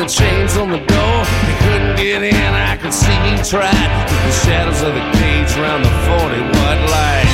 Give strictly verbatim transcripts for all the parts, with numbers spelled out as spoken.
chains on the door. He couldn't get in, I could see he tried. With the shadows of the cage around the forty watt light.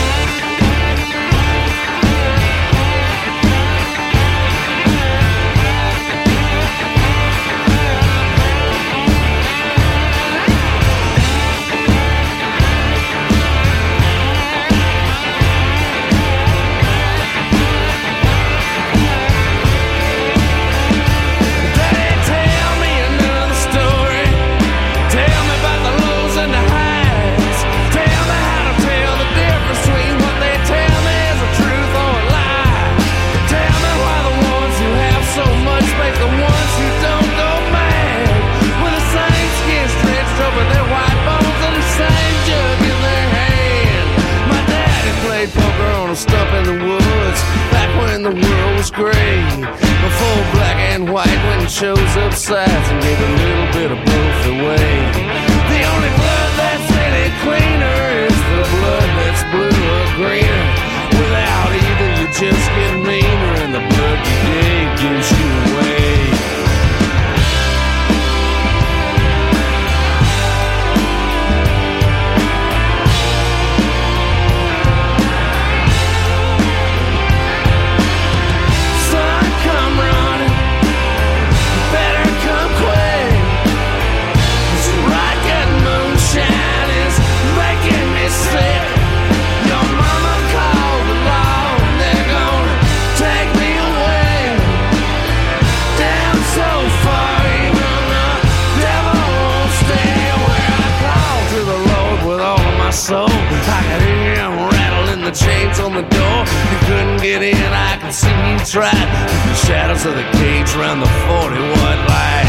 Stump in the woods, back when the world was gray, before black and white went and chose up sides and gave a little bit of both away. The only blood that's any cleaner is the blood that's blue or greener. Without either you just get meaner, and the blood you gave gives you away. Soul, I could hear him rattling the chains on the door. He couldn't get in, I could see he tried. With the shadows of the cage around the forty watt light.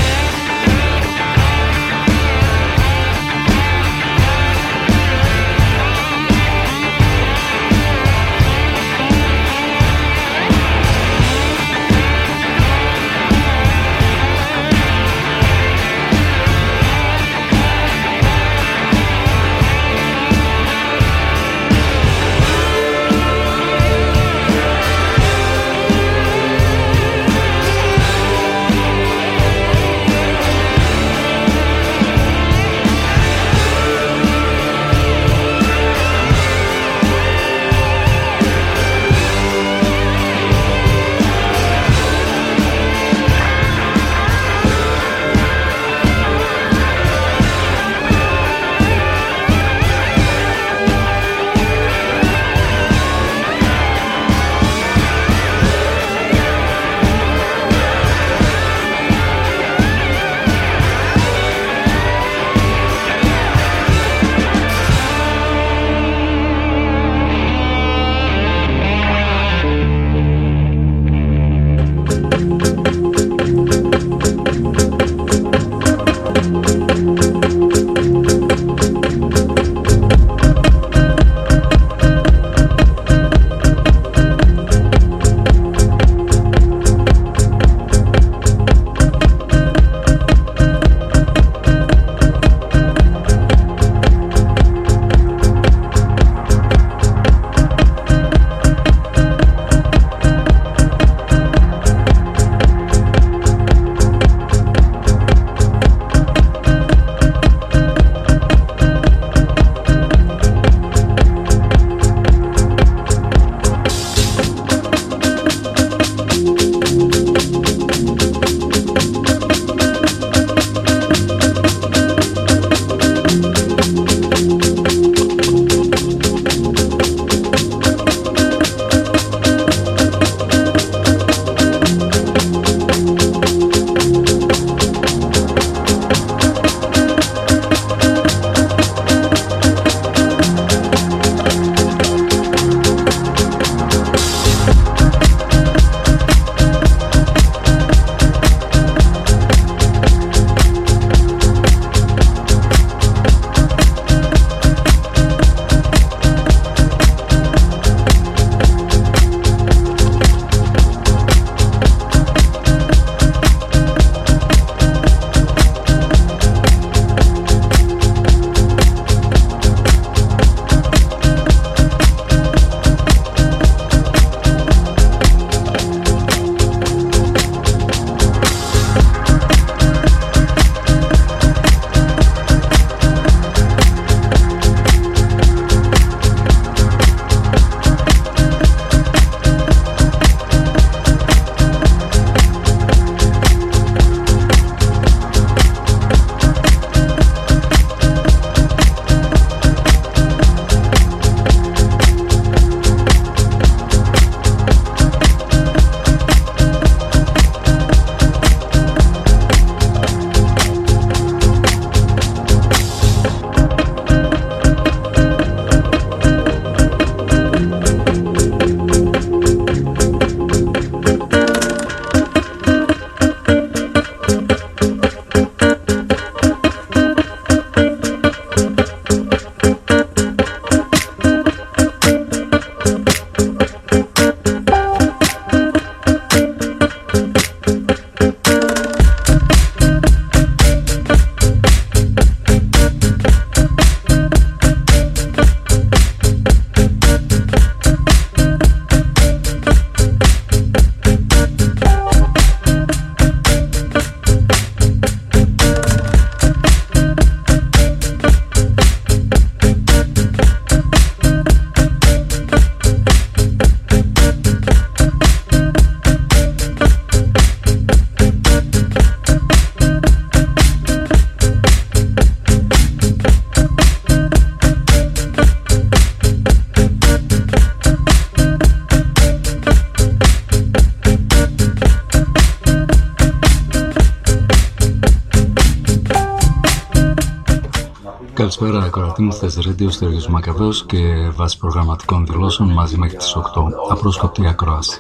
Καλησπέρα, ακροατή μου. Θες Radio, Στέργιος Μακαβαίος και βάσει προγραμματικών δηλώσεων μαζί μέχρι τις οκτώ. Απρόσκοπτη ακρόαση.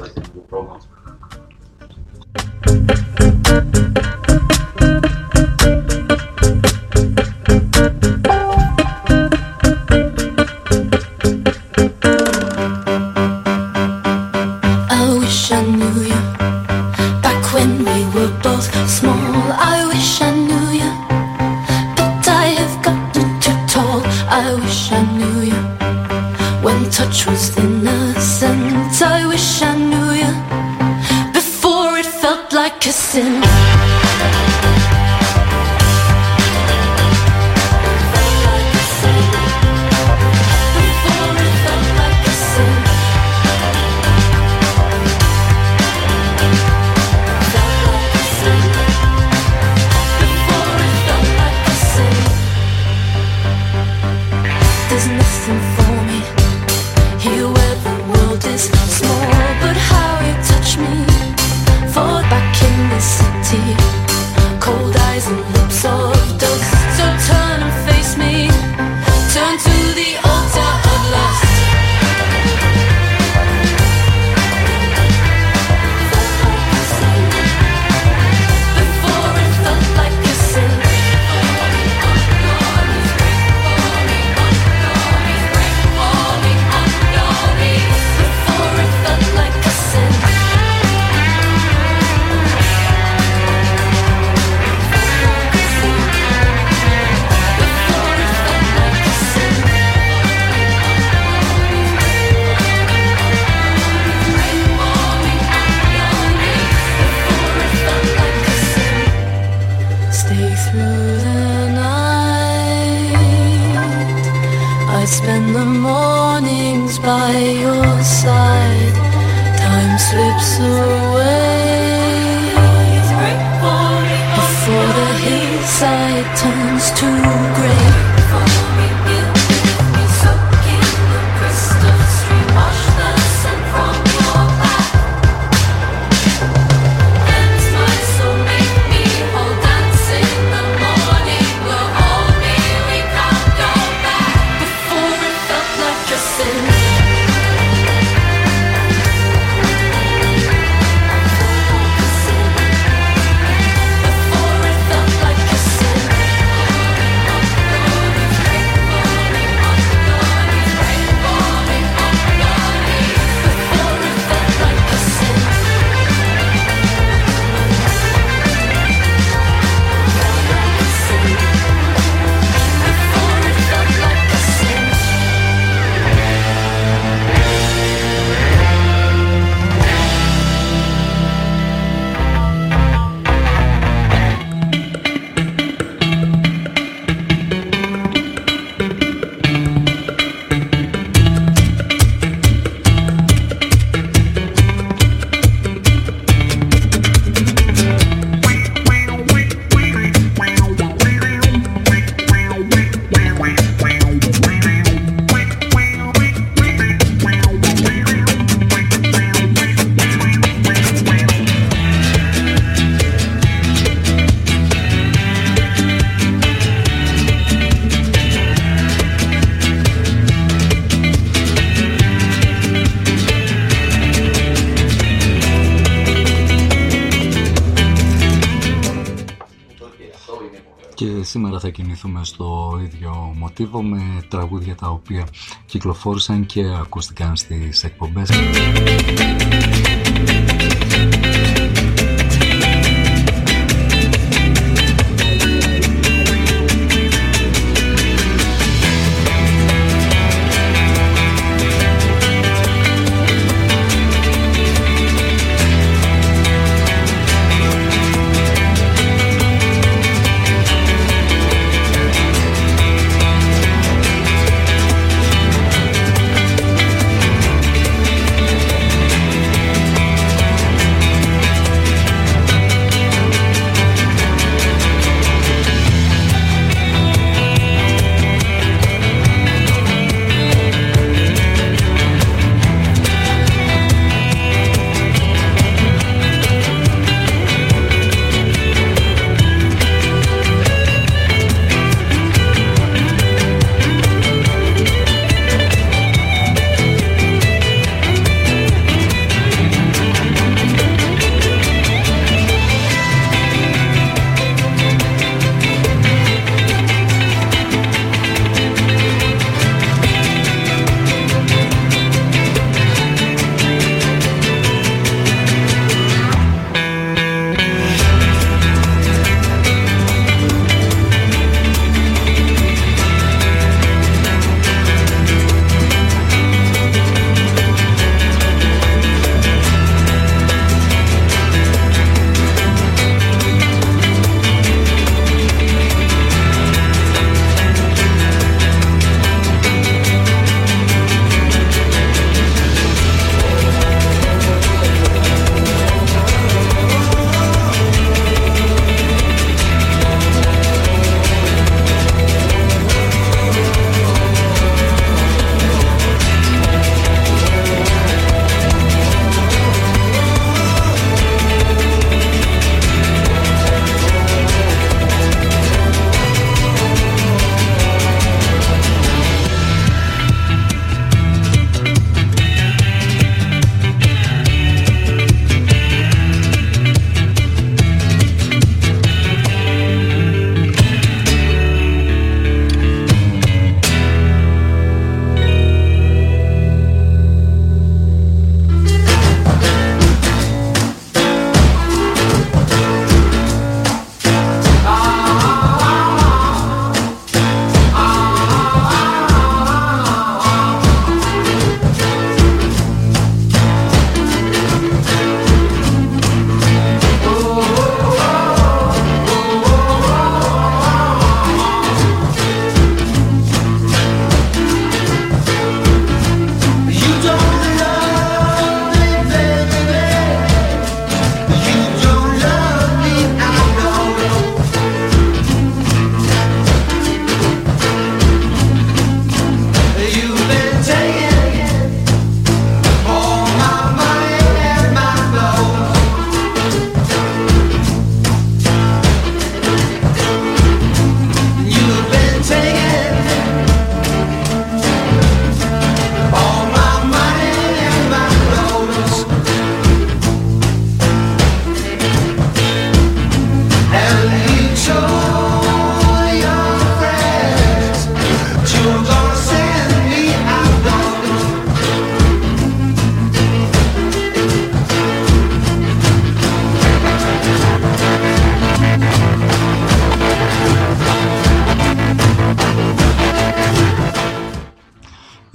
Σήμερα θα κινηθούμε στο ίδιο μοτίβο με τραγούδια τα οποία κυκλοφόρησαν και ακούστηκαν στις εκπομπές.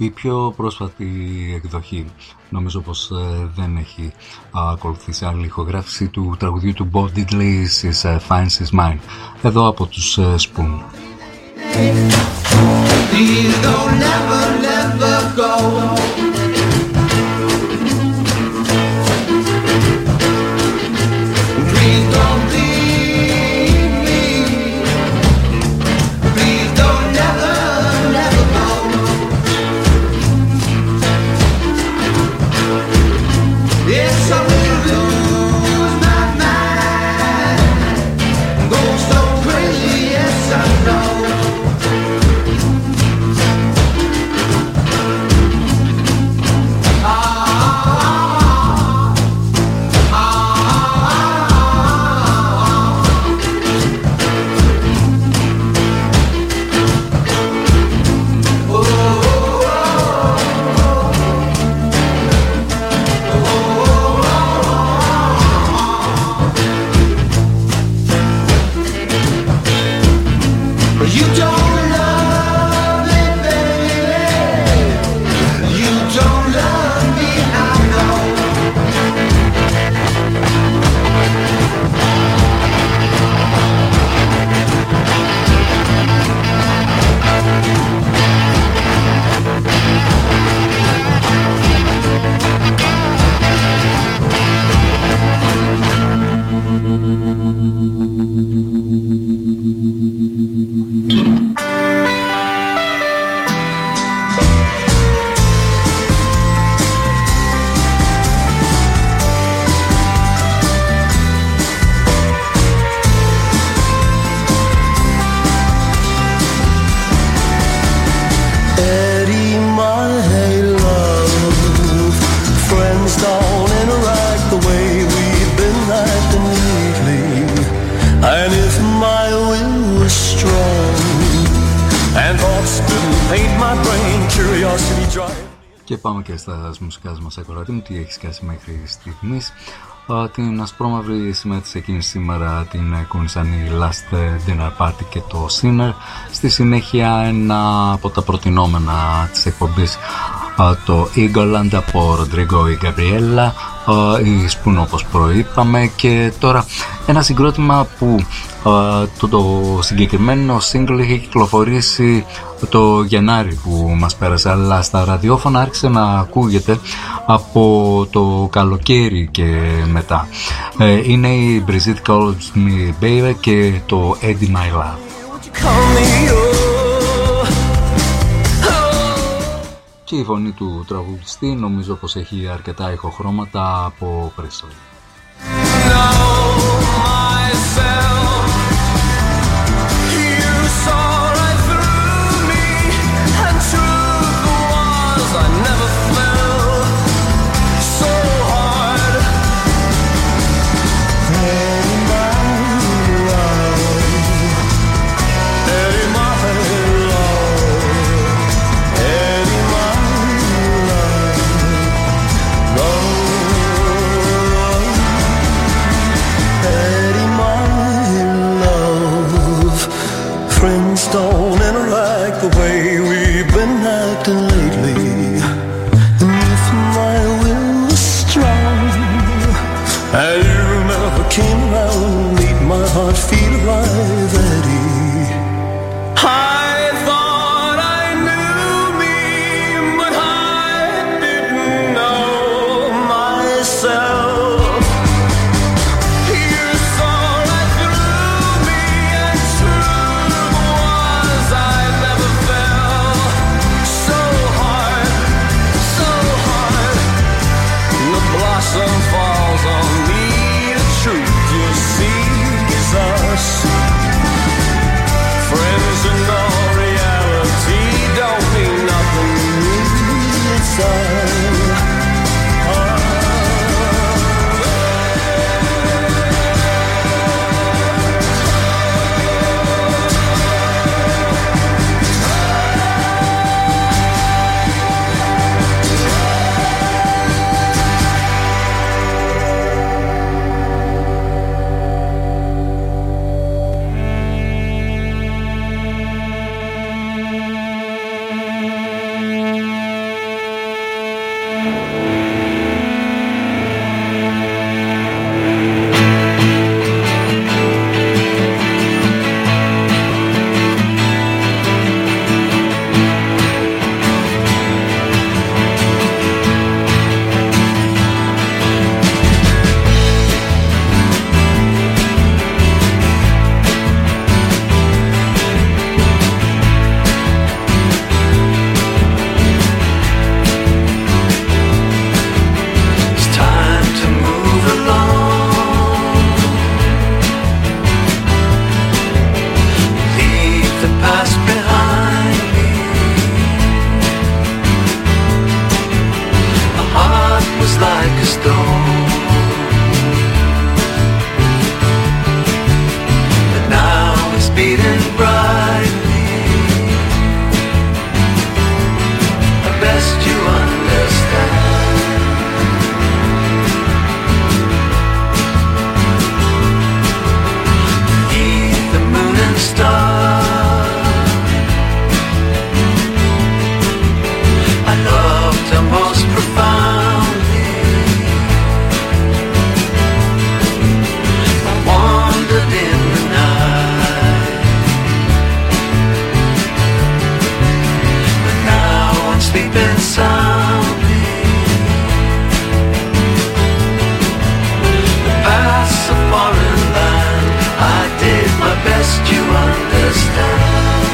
Η πιο πρόσφατη εκδοχή νομίζω πως ε, δεν έχει α, ακολουθήσει άλλη ηχογράφηση του τραγουδιού του Bo Diddley's is uh, Finds His Mind, εδώ από τους uh, Spoon. Please don't never, never go. Please don't leave me. Please don't never, never go. Yes, I will lose my mind. Go so crazy, yes I know. Και πάμε και στα μουσικά μας, ακροατή μου, τι έχεις κάνει μέχρι στιγμής. Την ασπρόμαυρη συμμετείχε εκείνη σήμερα την κούνησαν η Last Dinner Party και το Sinner. Στη συνέχεια ένα από τα προτινόμενα της εκπομπής, το Eagleland από Rodrigo ή Gabriella, η Spoon όπως προείπαμε, και τώρα ένα συγκρότημα που το, το συγκεκριμένο single είχε κυκλοφορήσει το Γενάρη που μας πέρασε, αλλά στα ραδιόφωνα άρχισε να ακούγεται από το καλοκαίρι και μετά. Είναι η Brigitte Calls Me Baby και το Eddie My Love. Και η φωνή του τραγουδιστή νομίζω πως έχει αρκετά ηχοχρώματα από Presley. Hey beating brightly. The best you understand. Heed the moon and stars. I loved her most profoundly. I wandered in the night, but now I'm sleeping soundly. The past's a foreign land. I did my best, you understand.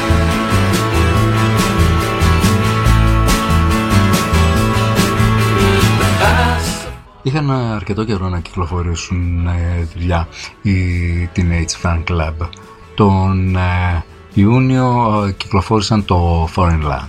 Είχαν αρκετό καιρό να κυκλοφορήσουν ε, δουλειά οι Teenage Fan Club. Τον ε, Ιούνιο ε, κυκλοφόρησαν το Foreign Land.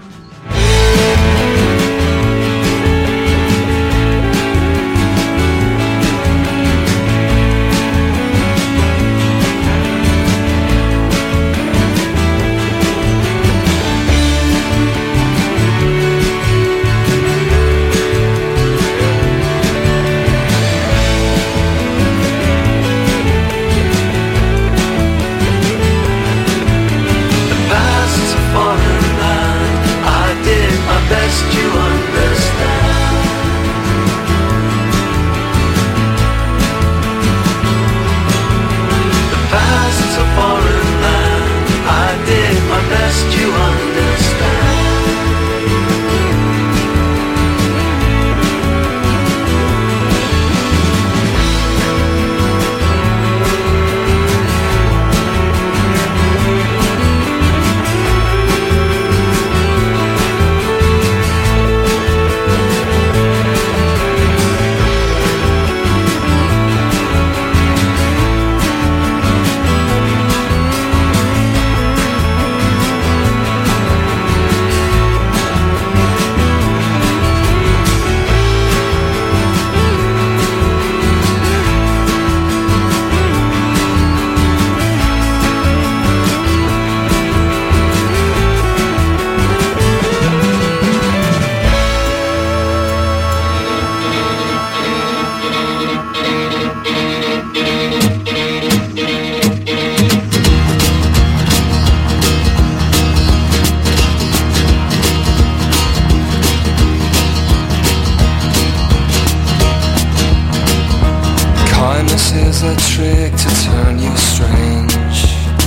is a trick to turn you strange,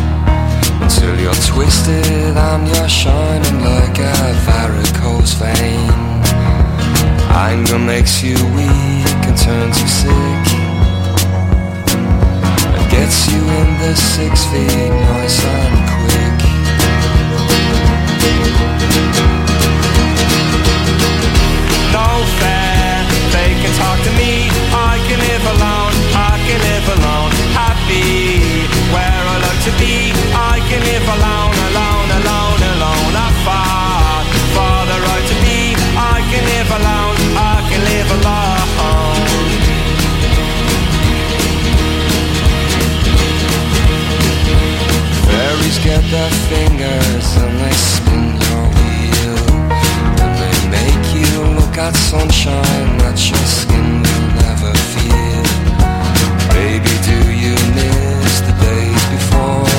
until you're twisted and you're shining like a varicose vein. Anger makes you weak and turns you sick, and gets you in the six feet nice and quick. No fair, they can talk to me, I can live alone, I can live alone, happy where I like to be, I can live alone, alone, alone, alone, I fought for the right to be, I can live alone, I can live alone. Fairies get their fingers and they spin your wheel, and they make you look at sunshine that your skin will never feel. Baby, do you miss the days before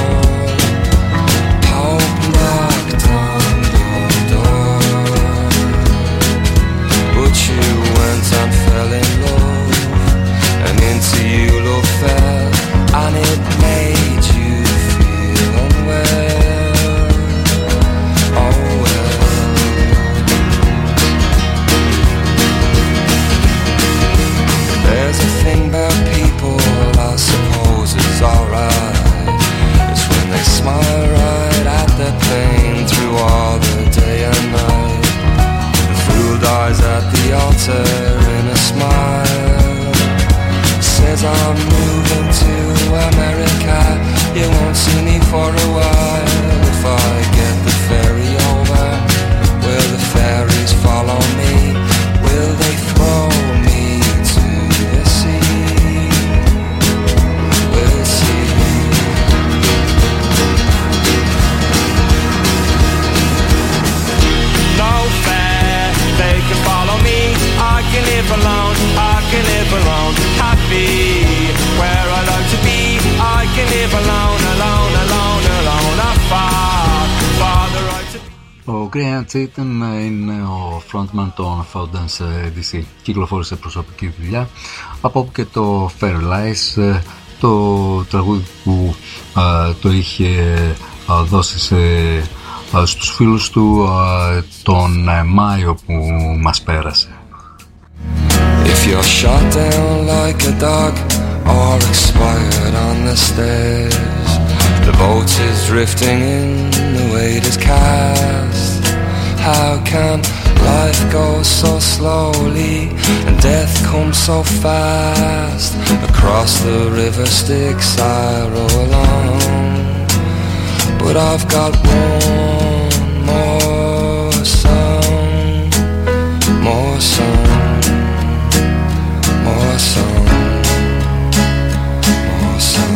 hope knocked on your door? But you went and fell in love, and into you love fell, and it made you feel unwell. Oh well. Grant Tatum είναι ο frontman των Fountains ντι σι. Κυκλοφόρησε προσωπική δουλειά. Από όπου και το Fair Lies, το τραγούδι που α, το είχε α, δώσει σε, α, στους φίλους του α, τον α, Μάιο που μας πέρασε. If you're shot down like a dog or expired on the stairs, the boat is drifting in, the weight is cast. How can life go so slowly and death comes so fast? Across the river Styx I row along, but I've got one more song, more song, more song, more song.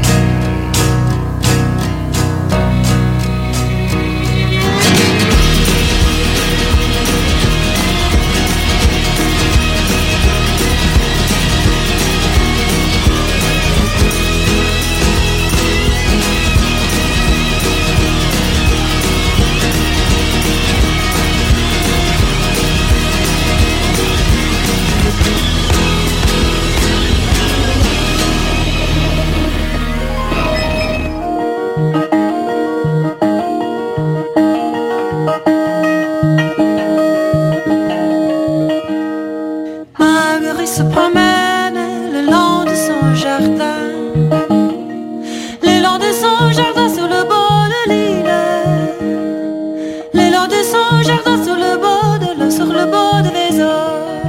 Se promène le long de son jardin, le long de son jardin sur le bord de l'île, le long de son jardin sur le bord de l'eau, sur le bord de Vézos.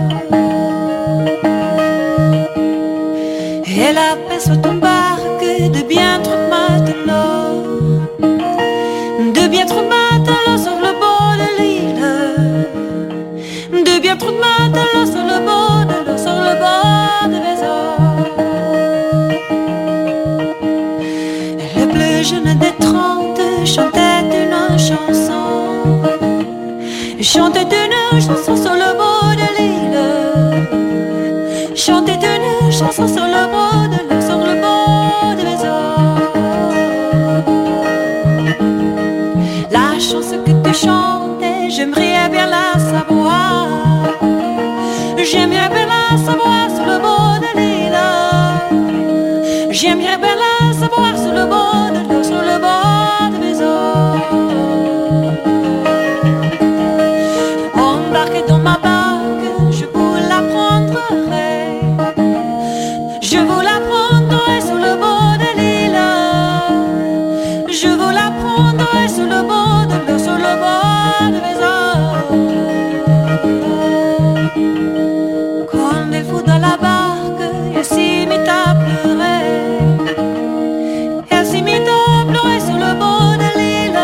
Et elle aperçoit ton barque de bien trop de matelots, de bien trop de matelots sur le bord de l'île, de bien trop de matelots sur le bord de l'eau, sur le bord de Vézos. Le plus jeune des trente chantait une chanson, chantait une chanson sur le bord de l'île, chantait une chanson sur le bord de l'eau, sur le bord de Vézos. La chanson que tu chantais, j'aimerais bien la savoir, j'aimerais bien la savoir sur le bord de l'île, j'aimerais bien la savoir sur le bord de l'eau, sur le bord de Vézos. Embarquez dans ma barque, je vous la prendrai, je vous la prendrai sur le bord de l'île, je vous la prendrai sur le bord de l'eau, sur le bord de Vézos. Quand elle fout dans la barque, elle s'y mit à pleurer, elle s'y mit à pleurer sur le bord de l'île.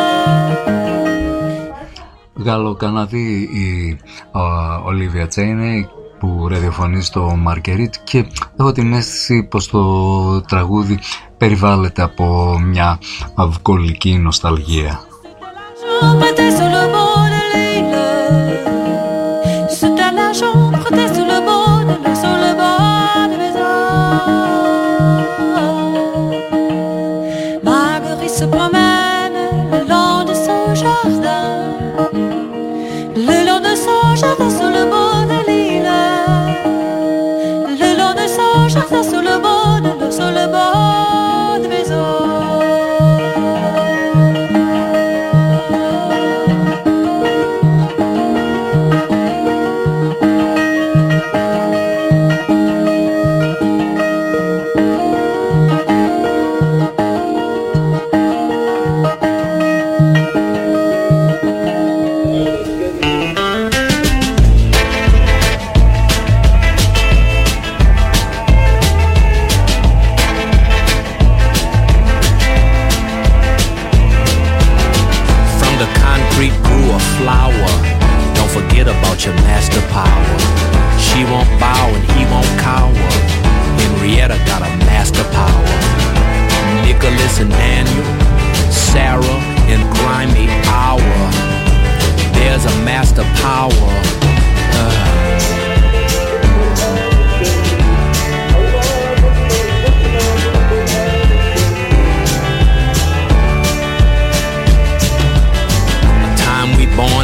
Γαλλοκαναδή η Ολίβια Τσέινεϊ που ραδιοφωνεί στο Μαργκερίτ, και έχω την αίσθηση πως το τραγούδι περιβάλλεται από μια αυγολική νοσταλγία. Se promène le long de son jardin, le long de son jardin sur le bord de l'île, le long de son jardin sur le bord de l'eau, sur le bord de Vézos. Your master power. She won't bow and he won't cower. Henrietta got a master power. Nicholas and Daniel, Sarah and Grimy Hour. There's a master power. Uh. A time we born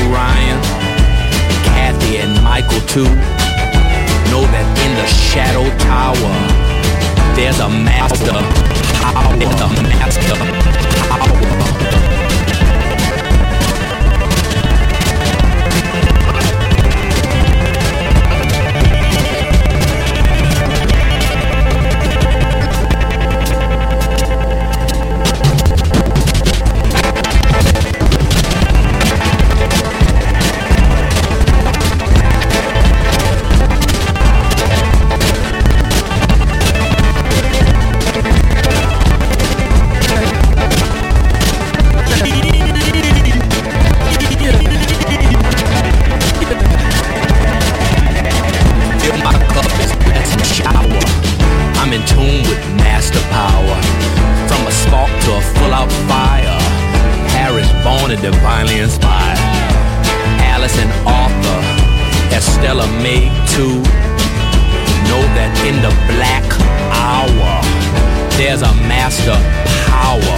Ryan, Kathy and Michael too. Know that in the Shadow Tower, there's a master power, there's a master power. Divinely inspired. Alice and Arthur, Estella May too. Know that in the black hour, there's a master power.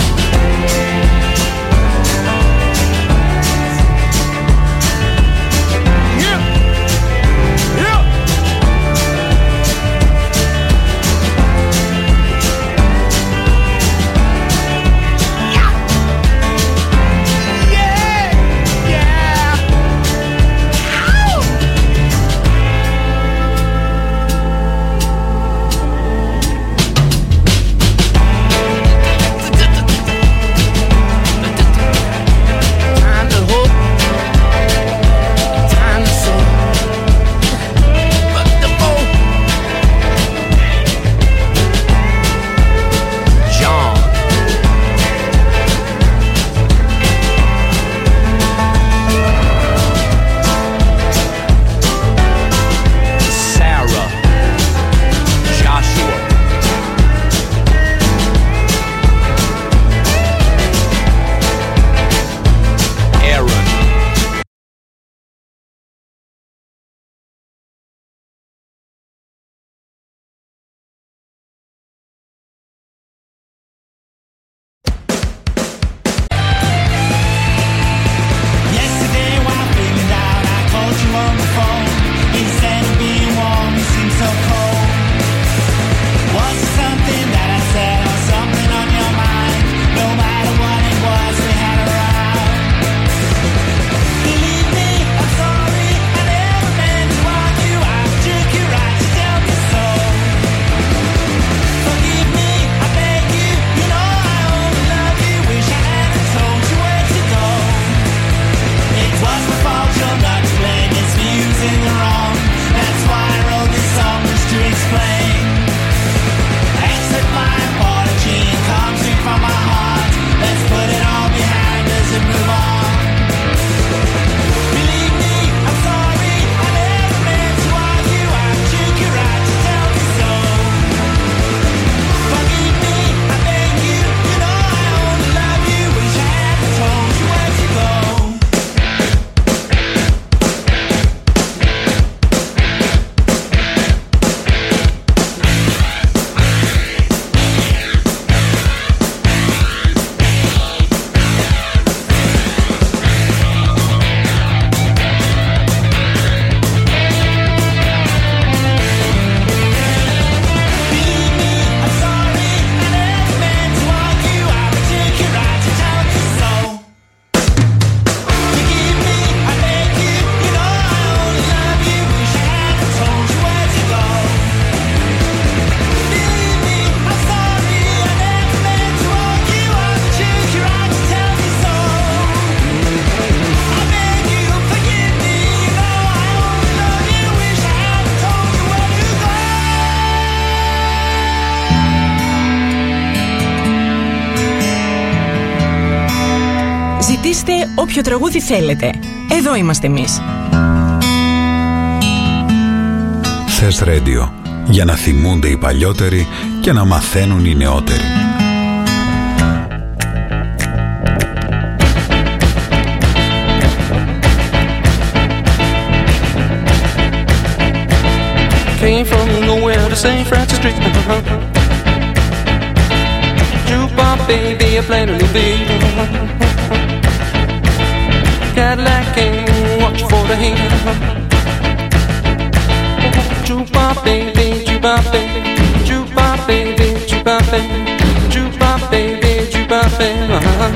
Ζητήστε όποιο τραγούδι θέλετε. Εδώ είμαστε εμείς. Θες Radio, για να θυμούνται οι παλιότεροι και να μαθαίνουν οι νεότεροι. Came from nowhere to Saint Francis Street. Jukebox baby, I played a little beat. Cadillac came Jukebox baby, jukebox baby, jukebox baby, jukebox baby, jukebox baby, jukebox baby.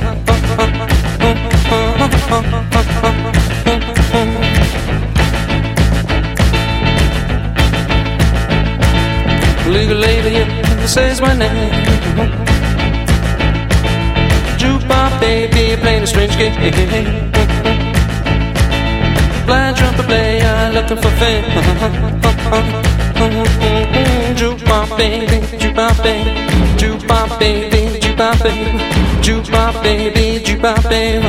Legal lady says my name. Jukebox baby, playing a strange game. Blind trumpet player looking for fame. Jukebox baby, jukebox baby, jukebox baby, jukebox baby, jukebox baby, jukebox baby.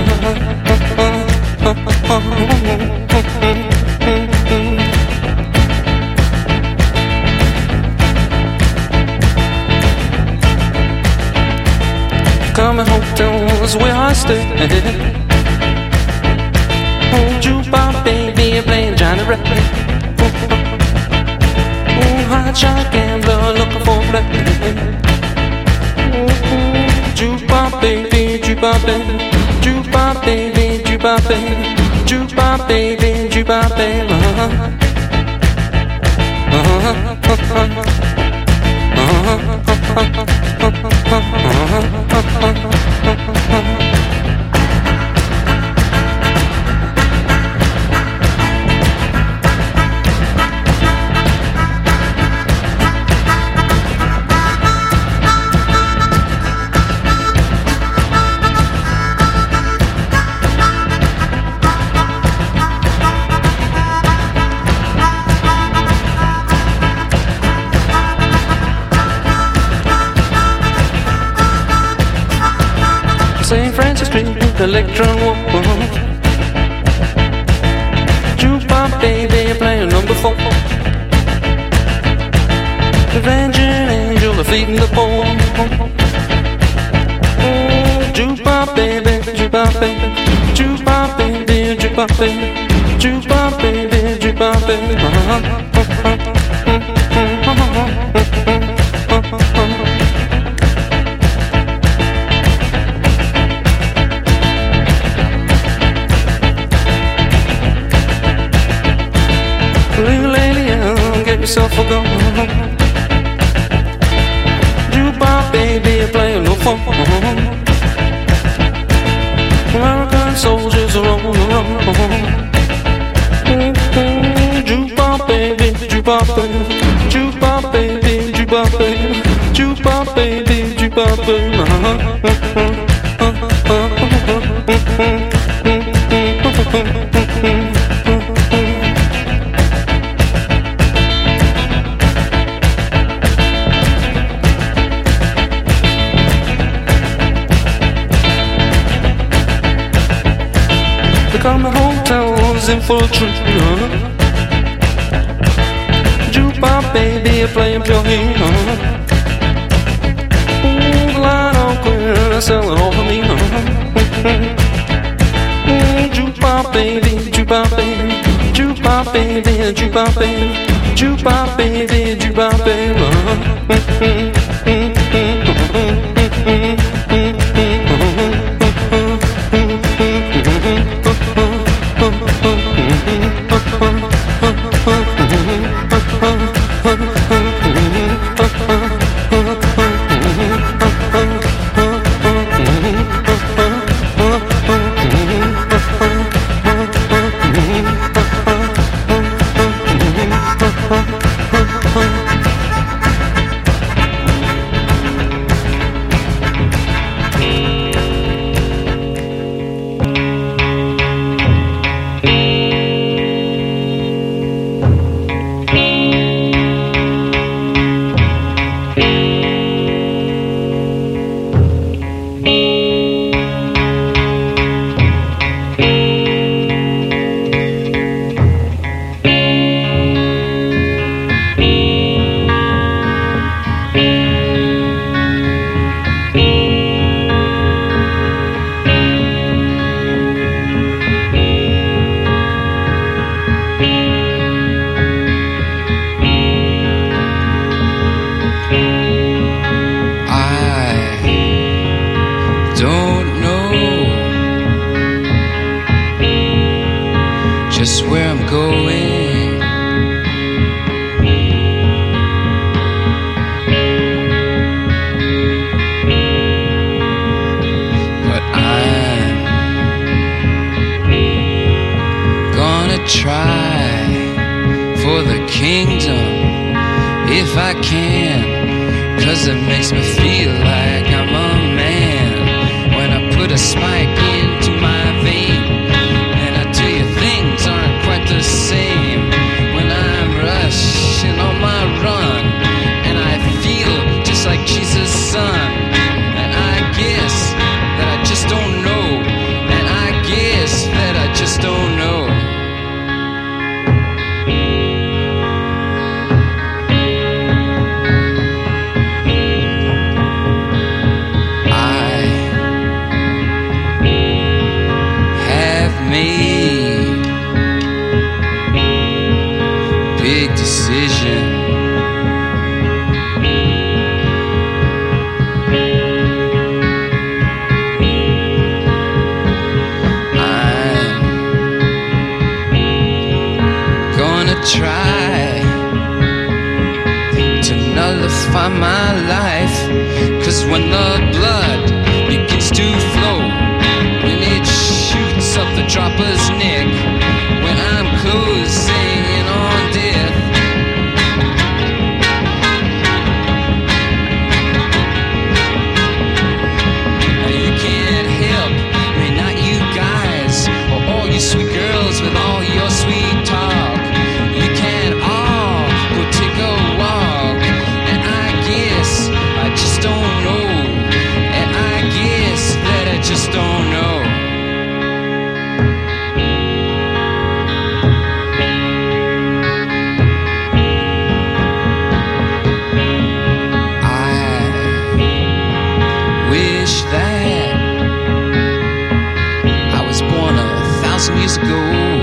Coming hotels where I stay. Oh, jukebox baby, playing Johnny Ray. Oh, hot shot gambler looking for play. Jukebox baby, jukebox baby, jukebox baby, jukebox baby, jukebox baby, jukebox baby. Uh-huh. Uh-huh. Saint Francis Street, Electron Walk. Jukebox baby, playing number four. The Avenging Angel, the feeding the poor. Oh, jukebox baby, jukebox baby, jukebox baby, jukebox baby, jukebox baby, jukebox baby. Little lady, get yourself a go. Jukebox baby, playing no phone. American soldiers are on the run. Jukebox baby, jukebox baby, jukebox baby, jukebox baby, jukebox baby, jukebox baby. Coming hotels in full tree. Jukebox baby, playing pure heat. Ooh, the line on clear, selling all for me. Jukebox baby, jukebox baby, jukebox baby, jukebox baby, jukebox baby, jukebox baby. just where I'm going. But I'm gonna try for the kingdom if I can, 'cause it makes me feel like I'm a man when I put a spike into my vein. And I tell you, things aren't quite the same when I'm rushing on my run, and I feel just like Jesus' son. And I guess that I just don't know, and I guess that I just don't know. Made big decision. I'm gonna try to nullify my life, 'cause when the blood begins to flow, when it shoots up the dropper's neck, when I'm closing in on death, you can't help me, not you guys, or all you sweet girls with all your sweet talk. You can all go take a walk, and I guess I just don't know, and I guess that I just don't know. That I was born a thousand years ago.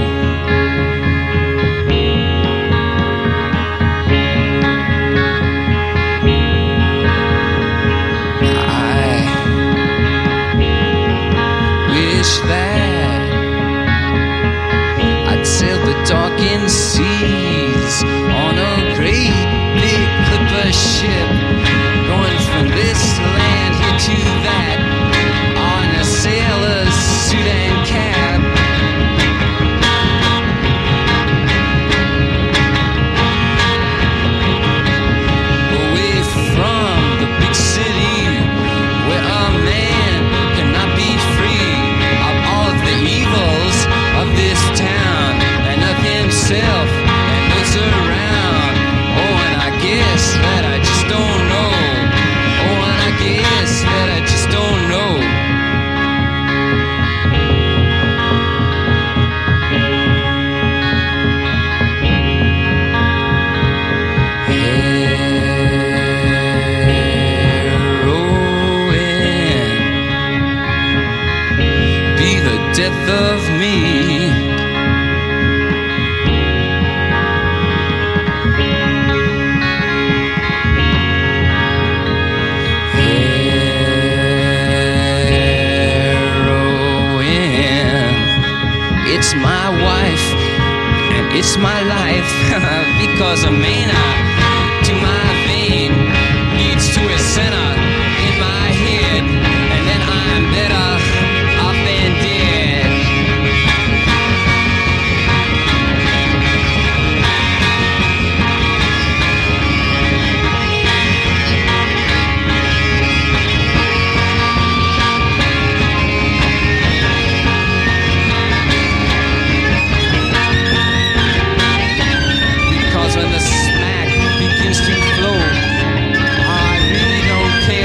I wish that I'd sail the darkened seas on a great big clipper ship, going from this land here to that, on a sailor's suit and cap. Away from the big city, where a man cannot be free of all of the evils of this town, and of himself and those around. Oh, and I guess that I just don't know. Oh, and I guess that I just don't know. Heroin be the death of me. It's my wife and it's my life, because a mana to my vein leads to a center in my head, and then I'm better off than dead. When the smack begins to flow, I really don't care.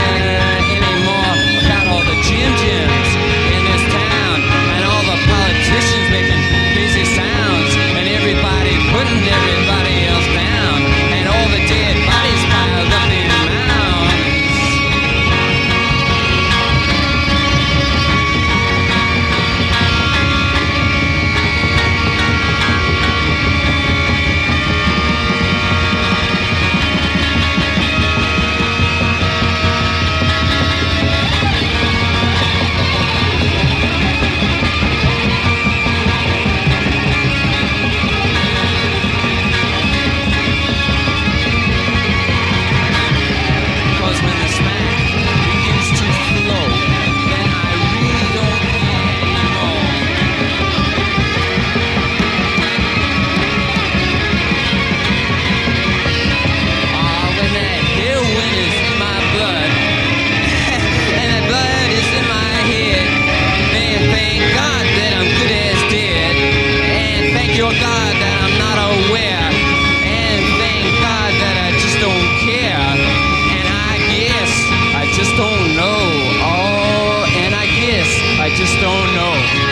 God that I'm not aware. And thank God that I just don't care. And I guess I just don't know. Oh, and I guess I just don't know.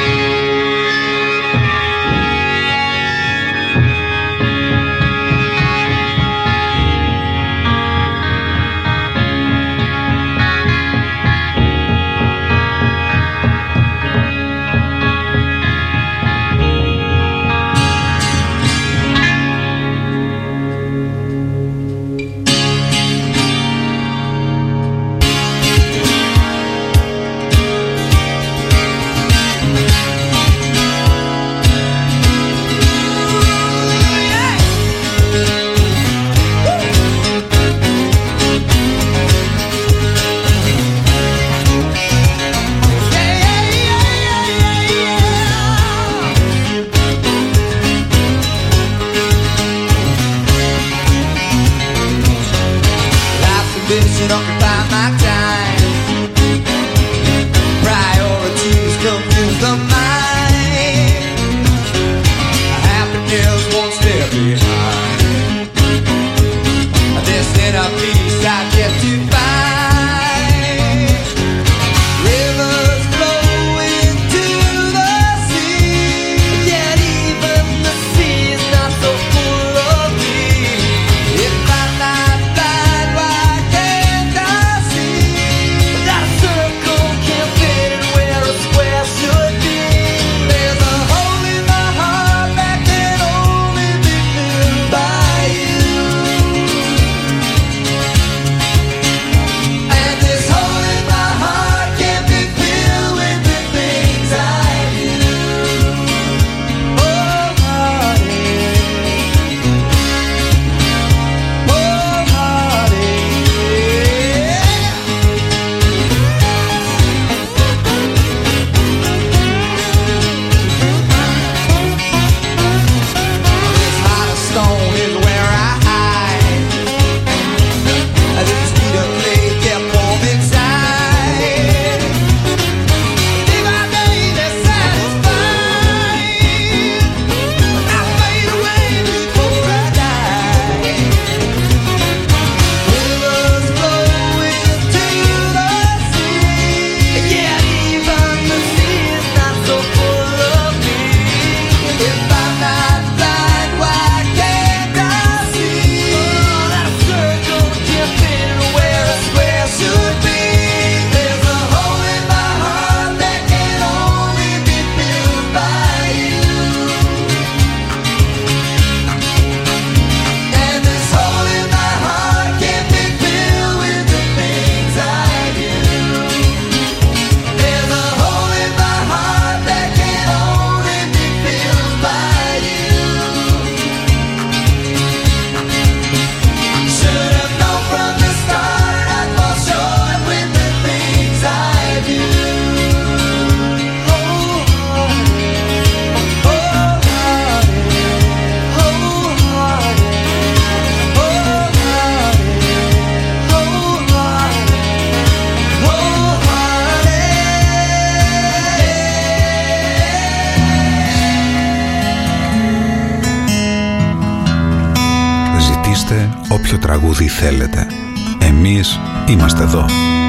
Όποιο τραγούδι θέλετε. Εμείς είμαστε εδώ.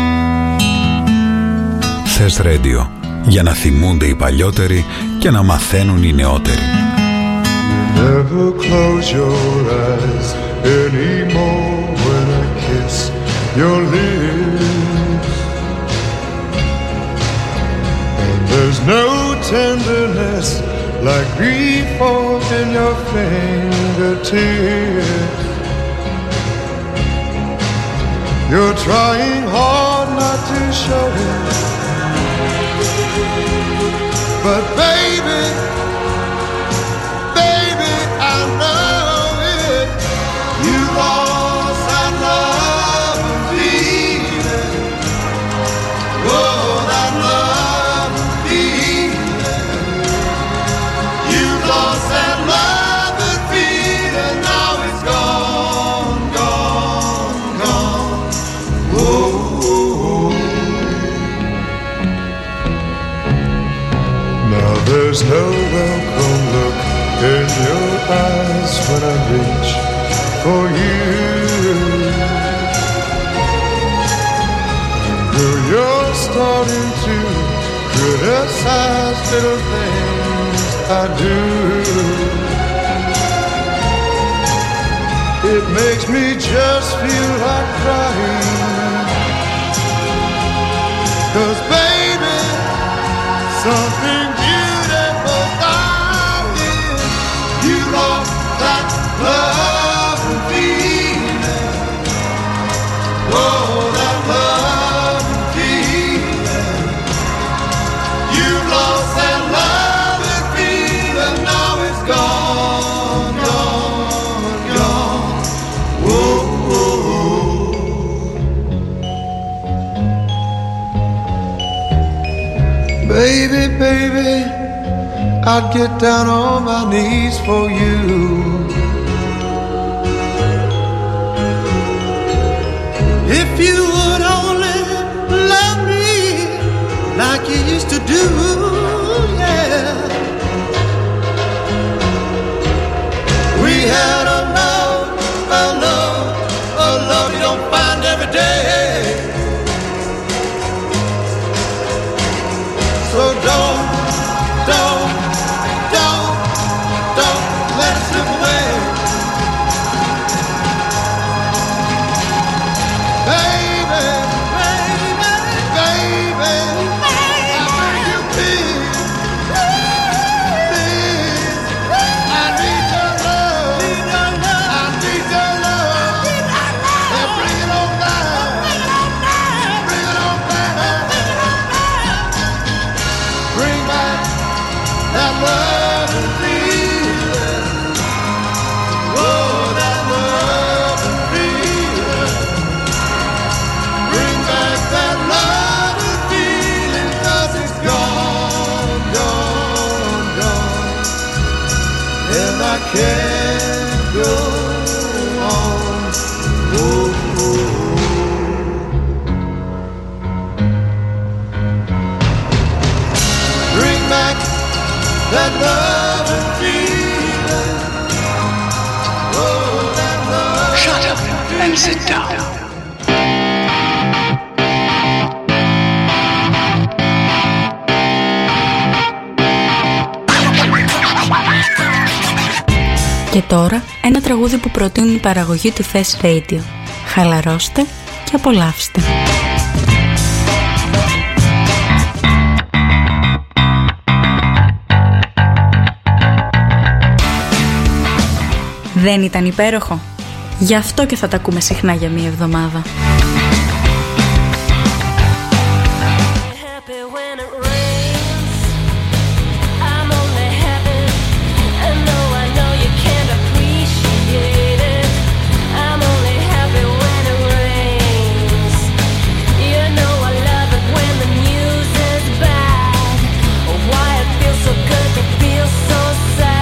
Θες Radio, για να θυμούνται οι παλιότεροι και να μαθαίνουν οι νεότεροι. Never close your eyes anymore when I kiss your lips. And there's no tenderness like grief in your fingertips. You're trying hard not to show it, but baby, baby, I know it. You lost that love and feeling. Oh, that love and feeling. You lost that love and feeling. Now it's gone, gone, gone. Whoa. Now there's no eyes when I reach for you. Girl, you're starting to criticize little things I do. It makes me just feel like crying. 'Cause baby, something beautiful about it. You lost that love and feeling. Oh, that love and feeling. You lost that love and feeling. Now it's gone, gone, gone. Whoa, whoa. Baby, baby, I'd get down on my knees for you. If you would only love me like you used to do, yeah. We had a love, a love, a love you don't find every day. So don't, don't, don't, don't let it slip away. Baby, baby, baby, I beg you please, please, I need your love, I need your love, and bring it on down, bring it on down, bring back that love and feeling. Oh, that love and feeling. Bring back that love and feeling. 'Cause it's gone, gone, gone. And I can't go on. Oh, oh. Bring back that love and feeling. Oh, that love. Shut up and sit down. Και τώρα ένα τραγούδι που προτείνουν η παραγωγή του Thess Radio. Χαλαρώστε και απολαύστε. Δεν ήταν υπέροχο? Γι' αυτό και θα τα ακούμε συχνά για μία εβδομάδα.